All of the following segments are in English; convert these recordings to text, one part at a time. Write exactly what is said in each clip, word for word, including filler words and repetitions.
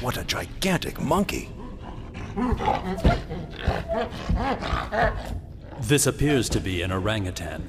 What a gigantic monkey. This appears to be an orangutan.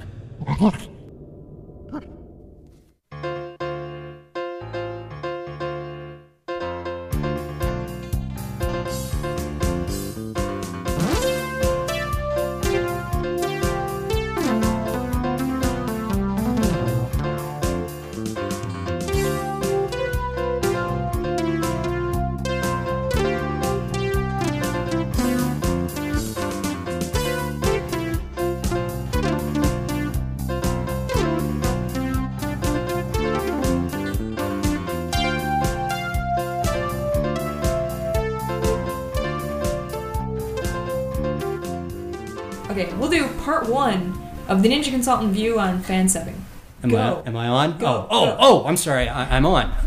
Okay, we'll do part one of the Ninja Consultant view on fan subbing. Am Go. I am I on? Go. Oh, oh, Go. oh, I'm sorry. I, I'm on.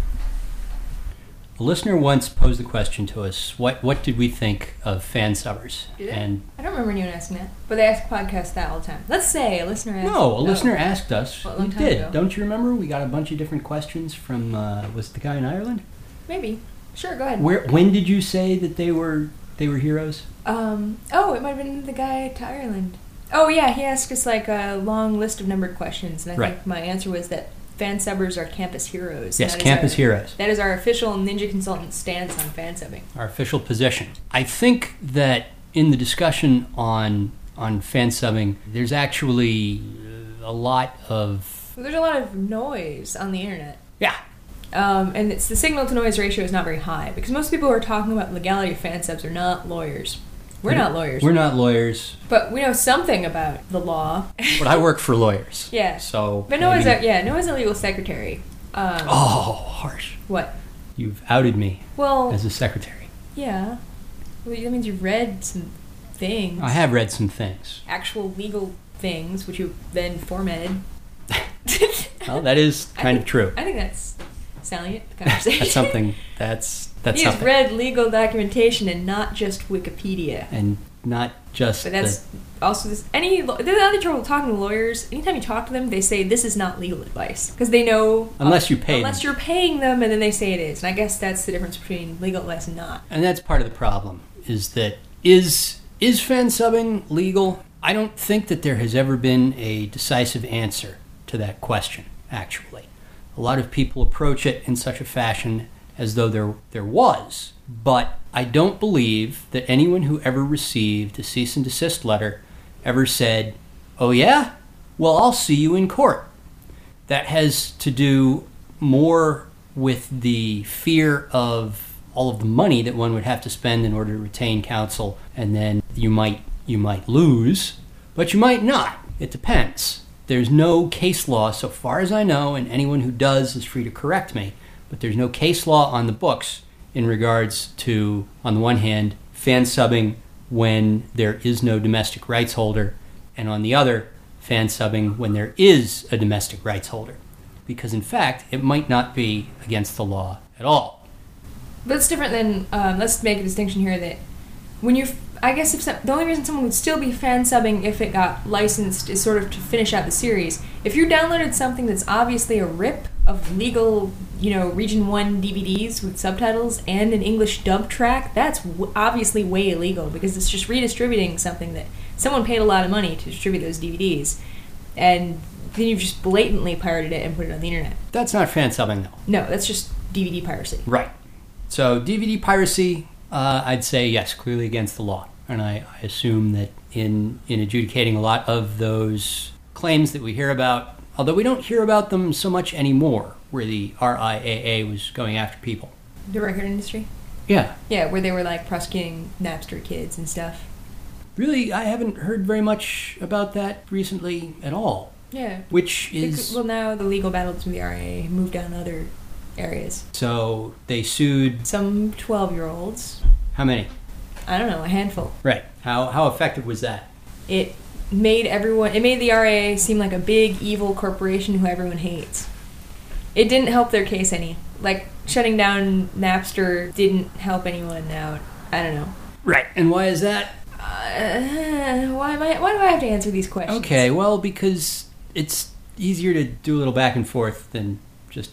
A listener once posed the question to us, what what did we think of fan subbers? Did they? And I don't remember anyone asking that, but they ask podcasts that all the time. Let's say a listener asked. no, a oh. listener asked us. Well, a long we time did. ago. Don't you remember? We got a bunch of different questions from uh, was it the guy in Ireland? Maybe. Sure, go ahead. Where when did you say that they were they were heroes? Um. Oh, it might have been the guy to Ireland. Oh yeah, he asked us like a long list of numbered questions, and I Right. think my answer was that fan subbers are campus heroes. Yes, That is campus our- heroes. That is our official Ninja Consultant stance on fan subbing. Our official position. I think that in the discussion on on fan subbing, there's actually uh, a lot of Well, there's a lot of noise on the internet. yeah. Um, and it's the signal to noise ratio is not very high because most people who are talking about legality of fan subs are not lawyers. We're not lawyers. We're not lawyers, But we know something about the law. but I work for lawyers. Yeah. So But Noah's maybe- a, yeah, Noah's a legal secretary. Um, Oh, harsh. What? You've outed me Well, as a secretary. yeah. Well, that means you've read some things. I have read some things. Actual legal things, which you've then formatted. Well, that is I kind think- of true. I think that's salient the conversation. That's something. That's that's You've something. read legal documentation and not just Wikipedia. And not just. But that's the, also this. Any the other trouble talking to lawyers. Anytime you talk to them, they say this is not legal advice because they know Unless you pay Unless them. you're paying them, and then they say it is. And I guess that's the difference between legal advice and not. and that's part of the problem. Is that is is fan subbing legal? I don't think that there has ever been a decisive answer to that question. Actually, a lot of people approach it in such a fashion as though there there was. But I don't believe that anyone who ever received a cease and desist letter ever said, "Oh yeah? Well, I'll see you in court." That has to do more with the fear of all of the money that one would have to spend in order to retain counsel, and then you might you might lose, but you might not. It depends. There's no case law, so far as I know, and anyone who does is free to correct me, but there's no case law on the books in regards to, on the one hand, fan subbing when there is no domestic rights holder, and on the other, fan subbing when there is a domestic rights holder. Because in fact, it might not be against the law at all. But it's different than. Um, let's make a distinction here that when you. I guess if some, the only reason someone would still be fan subbing if it got licensed is sort of to finish out the series. If you downloaded something that's obviously a rip of legal, you know, Region one D V Ds with subtitles and an English dub track, that's w- obviously way illegal because it's just redistributing something that someone paid a lot of money to distribute those D V Ds, and then you've just blatantly pirated it and put it on the internet. That's not fan subbing, though. No, that's just D V D piracy. Right. So D V D piracy, uh, I'd say yes, clearly against the law. And I, I assume that in, in adjudicating a lot of those claims that we hear about, although we don't hear about them so much anymore, where the R I A A was going after people. The record industry? Yeah. Yeah, where they were like prosecuting Napster kids and stuff. Really, I haven't heard very much about that recently at all. Yeah. Which is... Because, well, now the legal battle between the R I A moved down other areas. So they sued... Some twelve-year-olds. How many? I don't know, a handful. Right. How how effective was that? It made everyone... It made the R I A seem like a big, evil corporation who everyone hates. It didn't help their case any. Like, shutting down Napster didn't help anyone out. I don't know. Right. And why is that? Uh, why am I? Why do I have to answer these questions? Okay, well, because it's easier to do a little back and forth than just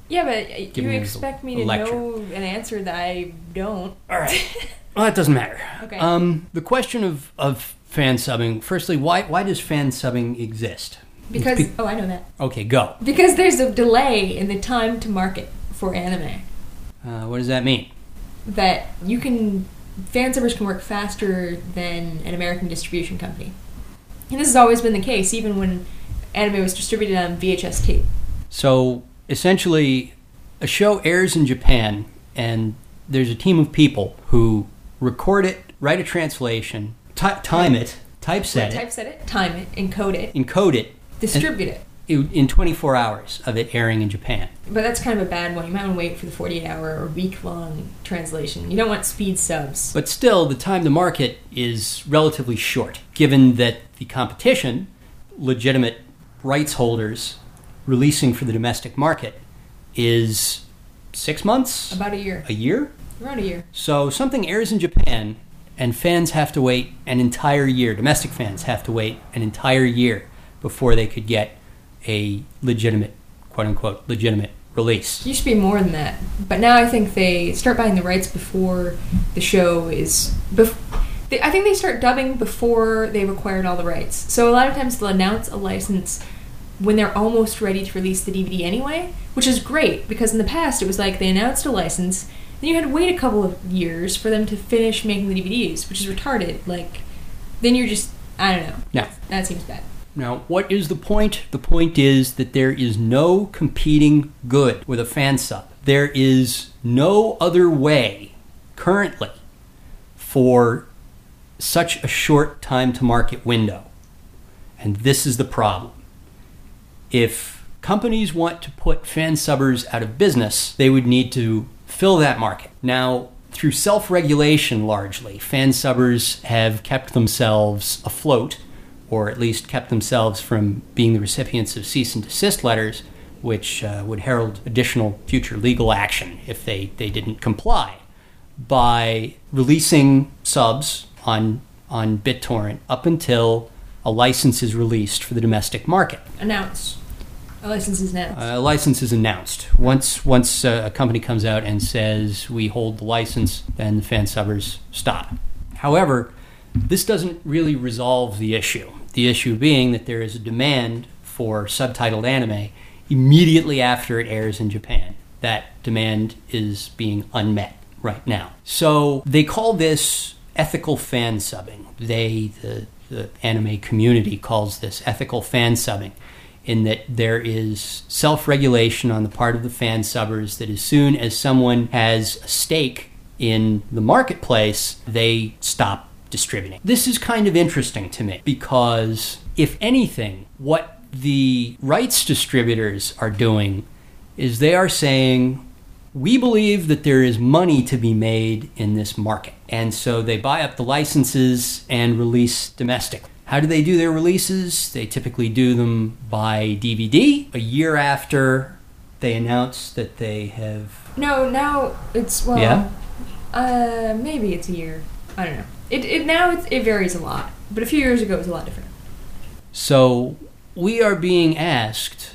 Yeah, but Giving you you expect a me to lecture. know an answer that I don't. All right. Well, that doesn't matter. Okay. Um, the question of, of fan subbing, firstly, why why does fan subbing exist? Because, Be- oh, I know that. Okay, go. Because there's a delay in the time to market for anime. Uh, what does that mean? That you can, fan subbers can work faster than an American distribution company. And this has always been the case, even when anime was distributed on V H S tape. So, essentially, a show airs in Japan, and there's a team of people who record it, write a translation, t- time it, typeset it, Typeset it, time it, encode it, encode it, distribute it. in in twenty-four hours of it airing in Japan. But that's kind of a bad one. You might want to wait for the forty-eight hour or week-long translation. You don't want speed subs. But still, the time to market is relatively short, given that the competition, legitimate rights holders releasing for the domestic market, is six months? About a year. A year? Around a year. So something airs in Japan, and fans have to wait an entire year. Domestic fans have to wait an entire year before they could get a legitimate, quote-unquote, legitimate release. It used to be more than that. But now I think they start buying the rights before the show is... Bef- they, I think they start dubbing before they've acquired all the rights. So a lot of times they'll announce a license when they're almost ready to release the D V D anyway, which is great, because in the past it was like they announced a license, then you had to wait a couple of years for them to finish making the D V Ds, which is retarded. Like, then you're just... I don't know. Now, That seems bad. Now, what is the point? The point is that there is no competing good with a fan sub. There is no other way currently for such a short time to market window. And this is the problem. If companies want to put fan subbers out of business, they would need to fill that market. Now, through self-regulation largely, fan subbers have kept themselves afloat, or at least kept themselves from being the recipients of cease and desist letters, which uh, would herald additional future legal action if they, they didn't comply, by releasing subs on, on BitTorrent up until a license is released for the domestic market. Announce. A license is announced. A license is announced. Once once uh, a company comes out and says, we hold the license, then the fan subbers stop. However, this doesn't really resolve the issue. The issue being that there is a demand for subtitled anime immediately after it airs in Japan. That demand is being unmet right now. So they call this ethical fan subbing. They, the, the anime community, calls this ethical fan subbing, in that there is self-regulation on the part of the fan subbers that as soon as someone has a stake in the marketplace, they stop distributing. This is kind of interesting to me because, if anything, what the rights distributors are doing is they are saying, we believe that there is money to be made in this market. And so they buy up the licenses and release domestically. How do they do their releases? They typically do them by D V D a year after they announce that they have... No, now it's, well, Yeah? uh, maybe it's a year. I don't know. It, it now it's, it varies a lot, but a few years ago it was a lot different. So we are being asked,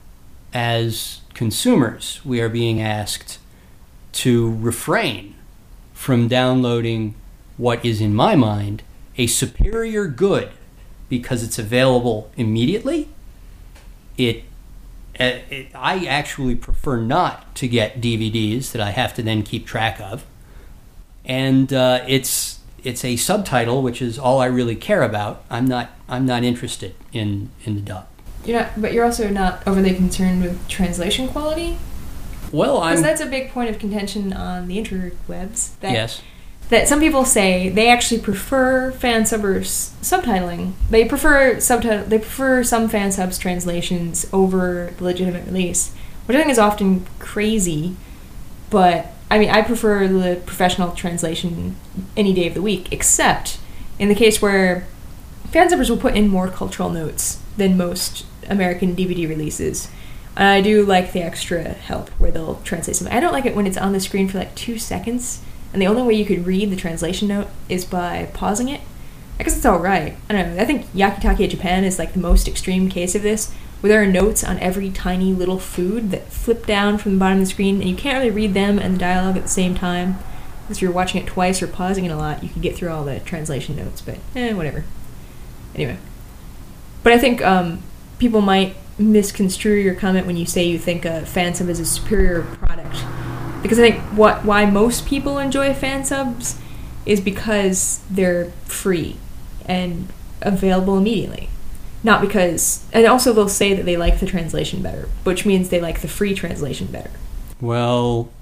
as consumers, we are being asked to refrain from downloading what is, in my mind, a superior good because it's available immediately. It, uh, it I actually prefer not to get D V Ds that I have to then keep track of. And uh, it's it's a subtitle, which is all I really care about. I'm not I'm not interested in, in the dub. You're not, but you're also not overly concerned with translation quality? Well, I'm... Because that's a big point of contention on the interwebs. That, Yes. That some people say they actually prefer fan subbers subtitling. They prefer subtitle. They prefer some fan subs translations over the legitimate release, which I think is often crazy. But I mean, I prefer the professional translation any day of the week, except in the case where fan subbers will put in more cultural notes than most American D V D releases. And I do like the extra help where they'll translate something. I don't like it when it's on the screen for like two seconds. And the only way you could read the translation note is by pausing it. I guess it's alright. I don't know. I think Yakitake Japan is like the most extreme case of this, where there are notes on every tiny little food that flip down from the bottom of the screen, and you can't really read them and the dialogue at the same time. If you're watching it twice or pausing it a lot, you can get through all the translation notes, but eh, whatever. Anyway. But I think um, people might misconstrue your comment when you say you think a fan sub is a superior product. Because I think what why most people enjoy fan subs is because they're free and available immediately. Not because... And also they'll say that they like the translation better, which means they like the free translation better. Well,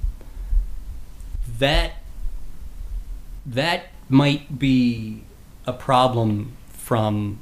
that... That might be a problem from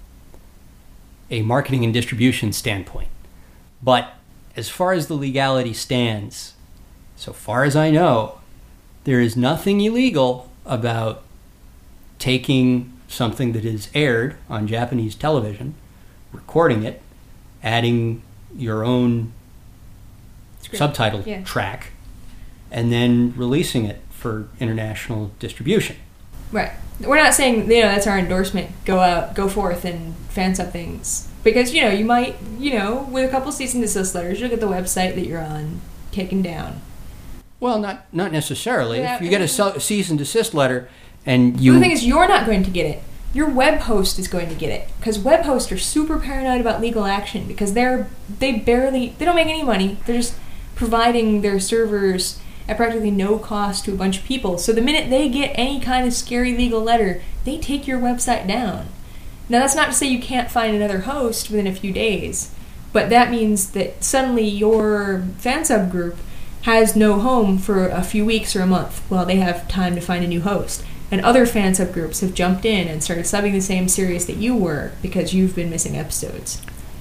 a marketing and distribution standpoint. But as far as the legality stands, so far as I know, there is nothing illegal about taking something that is aired on Japanese television, recording it, adding your own Script. subtitle Yeah. track, and then releasing it for international distribution. Right. We're not saying, you know, that's our endorsement. Go out, go forth and fan sub things. Because, you know, you might, you know, with a couple cease and desist letters, you'll get the website that you're on taken down. Well, not not necessarily. Yeah, if you get a ce- cease and desist letter and you... But the thing is, you're not going to get it. Your web host is going to get it. Because web hosts are super paranoid about legal action. Because they're, they barely, they don't make any money. They're just providing their servers at practically no cost to a bunch of people. So the minute they get any kind of scary legal letter, they take your website down. Now that's not to say you can't find another host within a few days, but that means that suddenly your fan sub group has no home for a few weeks or a month while they have time to find a new host. And other fan sub groups have jumped in and started subbing the same series that you were because you've been missing episodes.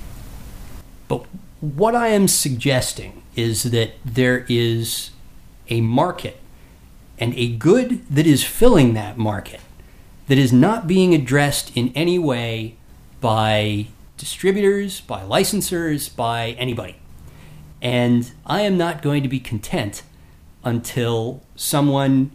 But what I am suggesting is that there is a market and a good that is filling that market that is not being addressed in any way by distributors, by licensors, by anybody. And I am not going to be content until someone,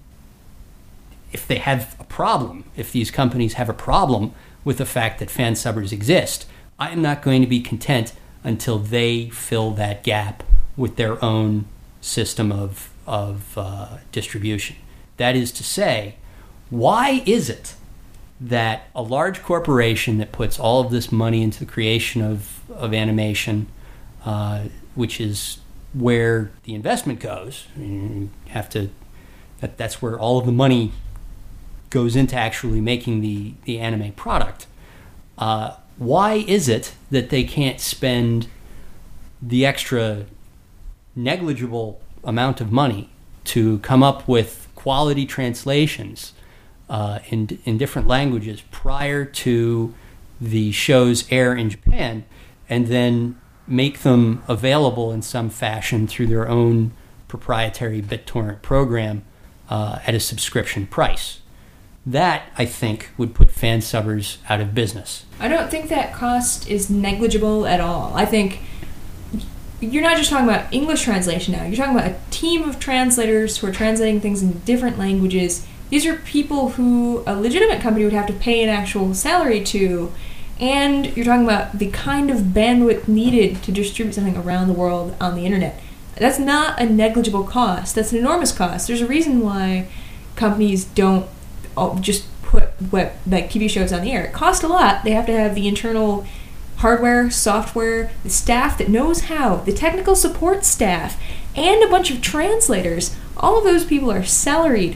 if they have a problem, if these companies have a problem with the fact that fan subbers exist, I am not going to be content until they fill that gap with their own system of of uh, distribution. That is to say, why is it that a large corporation that puts all of this money into the creation of, of animation, uh, which is where the investment goes, you have to, that, that's where all of the money goes into actually making the, the anime product, uh, why is it that they can't spend the extra negligible amount of money to come up with quality translations uh, in in different languages prior to the show's air in Japan, and then make them available in some fashion through their own proprietary BitTorrent program uh, at a subscription price? That, I think, would put fan subbers out of business. I don't think that cost is negligible at all. I think you're not just talking about English translation now. You're talking about a team of translators who are translating things in different languages. These are people who a legitimate company would have to pay an actual salary to, and you're talking about the kind of bandwidth needed to distribute something around the world on the internet. That's not a negligible cost. That's an enormous cost. There's a reason why companies don't just put web, like T V shows on the air. It costs a lot. They have to have the internal hardware, software, the staff that knows how, the technical support staff, and a bunch of translators. All of those people are salaried.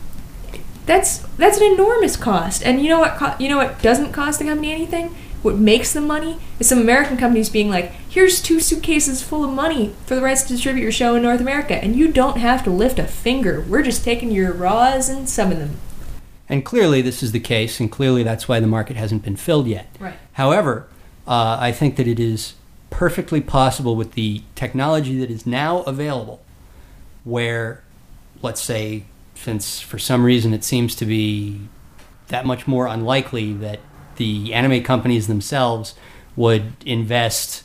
That's that's an enormous cost. And you know what? Co- you know what doesn't cost the company anything? What makes them money is some American companies being like, "Here's two suitcases full of money for the rights to distribute your show in North America, and you don't have to lift a finger. We're just taking your raws and subbing them." And clearly, this is the case, and clearly that's why the market hasn't been filled yet. Right. However, Uh, I think that it is perfectly possible with the technology that is now available, where, let's say, since for some reason it seems to be that much more unlikely that the anime companies themselves would invest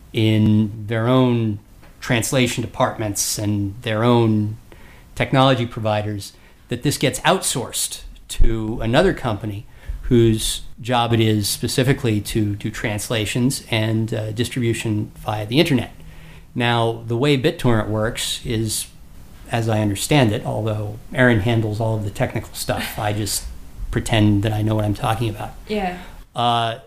in their own translation departments and their own technology providers, that this gets outsourced to another company whose job it is specifically to do translations and uh, distribution via the internet. Now, the way BitTorrent works is, as I understand it, although Aaron handles all of the technical stuff, I just pretend that I know what I'm talking about. Yeah. Uh,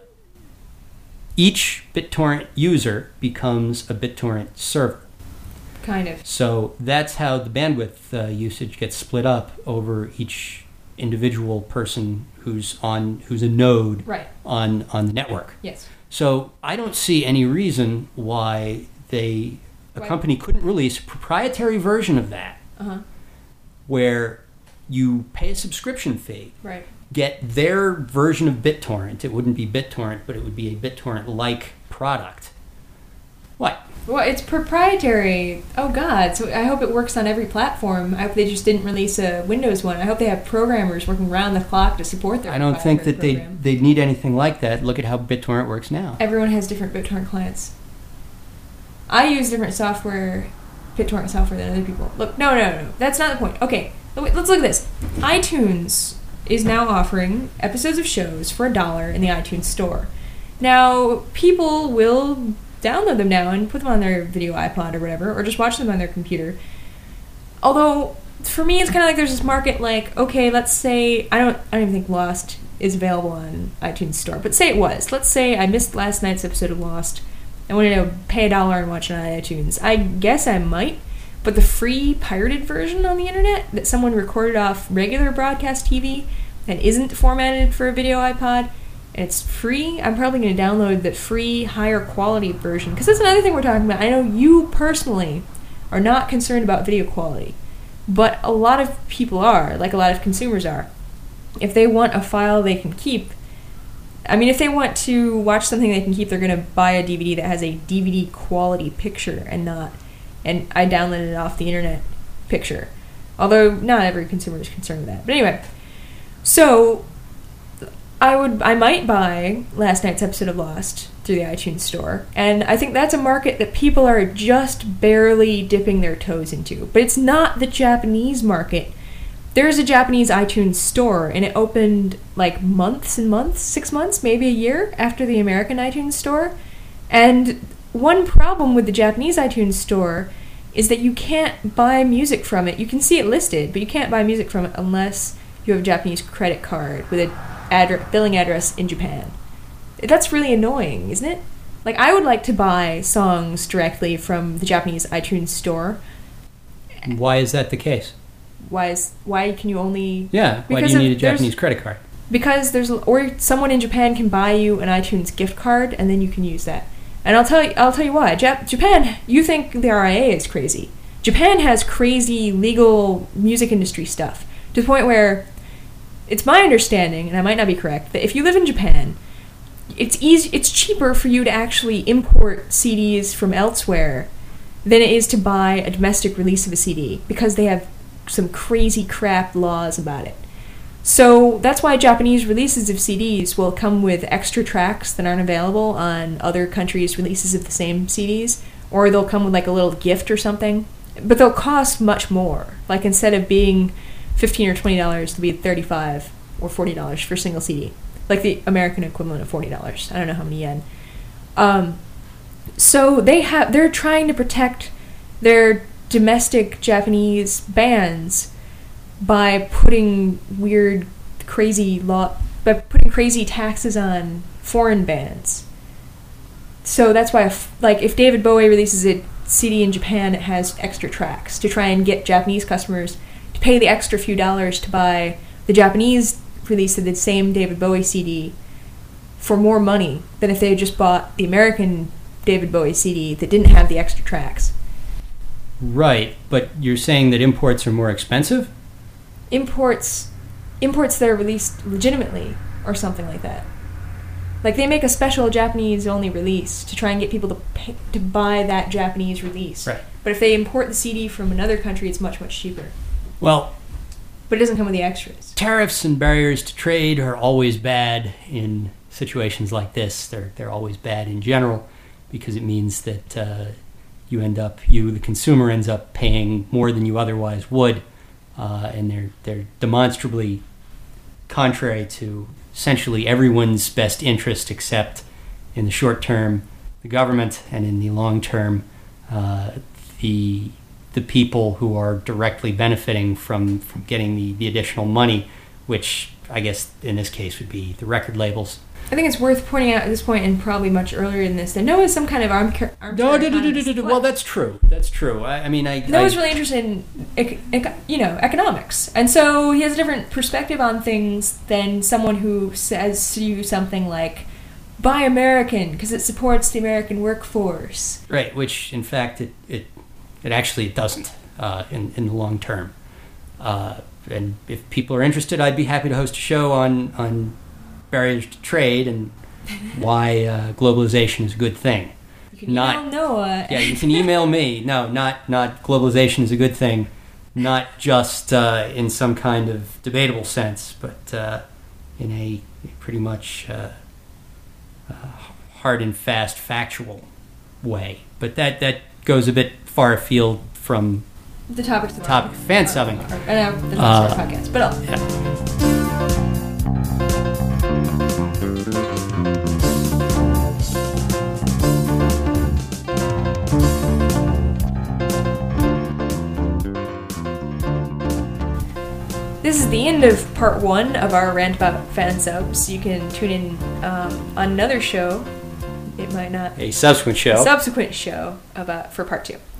each BitTorrent user becomes a BitTorrent server. Kind of. So that's how the bandwidth uh, usage gets split up over each individual person who's on who's a node Right. on on the network. Yes. So I don't see any reason why they a Why- company couldn't release a proprietary version of that Uh-huh. where you pay a subscription fee, Right. get their version of BitTorrent. It wouldn't be BitTorrent, but it would be a BitTorrent-like product. What? Well, it's proprietary. Oh, God. So I hope it works on every platform. I hope they just didn't release a Windows one. I hope they have programmers working around the clock to support their I don't think that they program. they need anything like that. Look at how BitTorrent works now. Everyone has different BitTorrent clients. I use different software, BitTorrent software than other people. Look, no, no, no. That's not the point. Okay, wait, let's look at this. iTunes is now offering episodes of shows for a dollar in the iTunes store. Now, people will download them now and put them on their video iPod or whatever, or just watch them on their computer. Although, for me, it's kind of like there's this market, like, okay, let's say, I don't, I don't even think Lost is available on iTunes Store, but say it was. Let's say I missed last night's episode of Lost. I wanted to pay a dollar and watch it on iTunes. I guess I might, but the free pirated version on the internet that someone recorded off regular broadcast T V and isn't formatted for a video iPod, and it's free, I'm probably going to download the free, higher quality version. Because that's another thing we're talking about. I know you personally are not concerned about video quality, but a lot of people are, like a lot of consumers are. If they want a file they can keep, I mean, if they want to watch something they can keep, they're going to buy a D V D that has a D V D quality picture and not, and I downloaded it off the internet picture. Although not every consumer is concerned with that. But anyway, so I would, I might buy last night's episode of Lost through the iTunes store, and I think that's a market that people are just barely dipping their toes into. But it's not the Japanese market. There's a Japanese iTunes store, and it opened like months and months, six months, maybe a year after the American iTunes store. And one problem with the Japanese iTunes store is that you can't buy music from it. You can see it listed, but you can't buy music from it unless you have a Japanese credit card with a address, billing address in Japan. That's really annoying, isn't it? Like, I would like to buy songs directly from the Japanese iTunes store. Why is that the case? Why is why can you only? Yeah, why do Because you of- need a there's- Japanese credit card? Because there's, or someone in Japan can buy you an iTunes gift card, and then you can use that. And I'll tell you, I'll tell you why. Jap- Japan, you think the R I A is crazy? Japan has crazy legal music industry stuff to the point where it's my understanding, and I might not be correct, that if you live in Japan, it's easy, it's cheaper for you to actually import C Ds from elsewhere than it is to buy a domestic release of a C D, because they have some crazy crap laws about it. So that's why Japanese releases of C Ds will come with extra tracks that aren't available on other countries' releases of the same C Ds, or they'll come with like a little gift or something. But they'll cost much more. Like, instead of being fifteen or twenty dollars, they'll be thirty-five or forty dollars for a single C D. Like the American equivalent of forty dollars. I don't know how many yen. Um, so they have they're trying to protect their domestic Japanese bands by putting weird, crazy law, by putting crazy taxes on foreign bands. So that's why, if, like, if David Bowie releases a C D in Japan, it has extra tracks to try and get Japanese customers to pay the extra few dollars to buy the Japanese release of the same David Bowie C D for more money than if they had just bought the American David Bowie C D that didn't have the extra tracks. Right, but you're saying that imports are more expensive? Imports, imports that are released legitimately, or something like that. Like, they make a special Japanese-only release to try and get people to pay, to buy that Japanese release. Right. But if they import the C D from another country, it's much, much cheaper. Well, But it doesn't come with the extras. tariffs and barriers to trade are always bad in situations like this. They're they're always bad in general because it means that uh, you end up, you, the consumer, ends up paying more than you otherwise would, uh, and they're they're demonstrably contrary to essentially everyone's best interest, except in the short term, the government, and in the long term, uh, the the people who are directly benefiting from, from getting the, the additional money, which I guess in this case would be the record labels. I think it's worth pointing out at this point, and probably much earlier in this, that Noah's some kind of armchair. No, no, no, no, no, no. Well, that's true. That's true. I, I mean, I. Noah's I, really interested in, ec- ec- you know, economics, and so he has a different perspective on things than someone who says to you something like, "Buy American because it supports the American workforce." Right, which in fact it it, it actually it doesn't uh, in in the long term. Uh, and if people are interested, I'd be happy to host a show on on. barriers to trade and why uh, globalization is a good thing. You can not, email Noah. Yeah, you can email me. No, not not globalization is a good thing, not just uh, in some kind of debatable sense, but uh, in a pretty much uh, uh, hard and fast factual way. But that, that goes a bit far afield from the topic, the topic of fan subbing. Or, or, or, the uh, podcast, but I'll, yeah. This is the end of part one of our rant about fan subs. You can tune in um, on another show. It might not. A subsequent show. A subsequent show about for part two.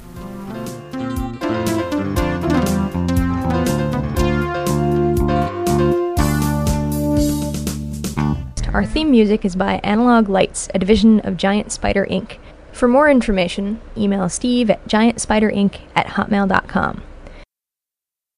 Our theme music is by Analog Lights, a division of Giant Spider Incorporated. For more information, email Steve at giant spider inc at hotmail dot com.